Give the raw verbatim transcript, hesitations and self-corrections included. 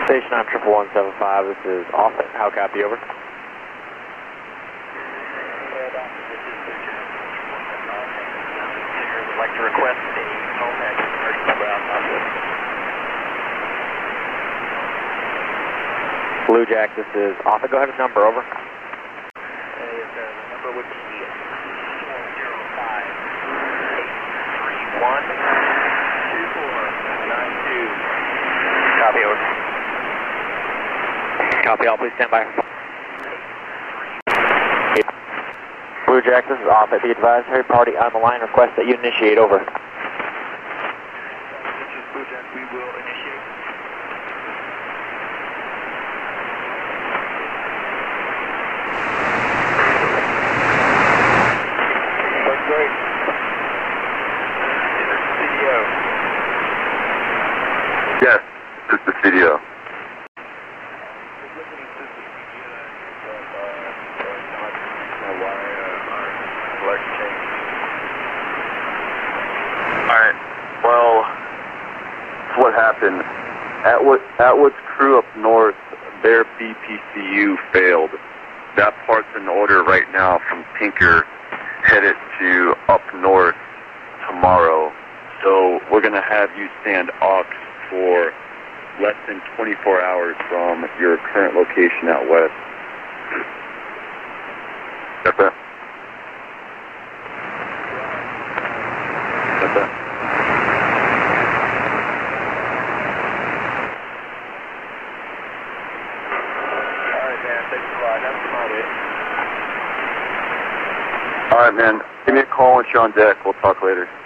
Station nine triple one seven five, this is Offutt. How copy, over? Would like to request a home exit thirty-seven outside. Blue Jack, this is Offutt. Go ahead with number, over. Uh, yes, sir. The number would be four zero five eight three one two four nine two. Copy, over. Copy, all, please stand by. Blue Jack, this is Offutt. The advisory party on the line request that you initiate, over. This is Blue Jack, we will initiate. That's great. Is this the C D O? Yes, this is the C D O. Alright, well, that's what happened. Atwood, Atwood's crew up north, their B P C U failed. That part's in order right now from Tinker, headed to up north tomorrow. So we're going to have you stand aux for less than twenty-four hours from your current location out west. Got that? Got that? Alright, man, thanks a lot. That's about it. Alright, man. Give me a call once you're on deck. We'll talk later.